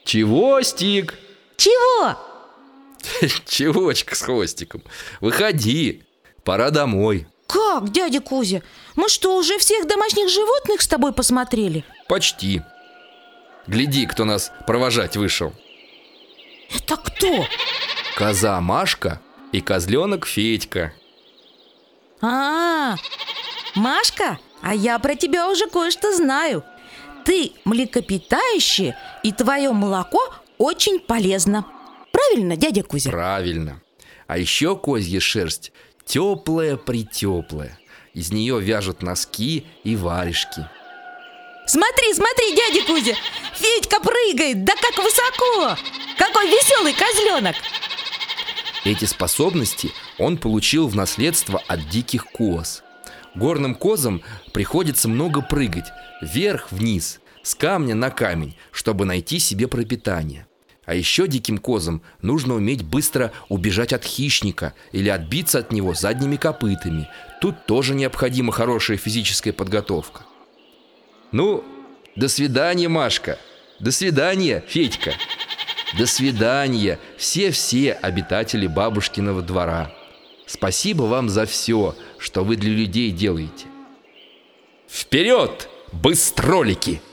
Чевостик? Чего? Чевочка с хвостиком. Выходи, пора домой. Как, дядя Кузя? Мы что, уже всех домашних животных с тобой посмотрели? Почти. Гляди, кто нас провожать вышел. Это кто? Коза Машка и козленок Федька. Машка, а я про тебя уже кое-что знаю. Ты млекопитающее, и твое молоко очень полезно. Правильно, дядя Кузя? Правильно. А еще козья шерсть теплая-притеплая. Из нее вяжут носки и варежки. Смотри, смотри, дядя Кузя, Федька прыгает, да как высоко! Какой веселый козленок! Эти способности он получил в наследство от диких коз. Горным козам приходится много прыгать вверх-вниз, с камня на камень, чтобы найти себе пропитание. А еще диким козам нужно уметь быстро убежать от хищника или отбиться от него задними копытами. Тут тоже необходима хорошая физическая подготовка. Ну, до свидания, Машка. До свидания, Федька. До свидания, все обитатели бабушкиного двора. Спасибо вам за все, что вы для людей делаете. Вперед, быстролики!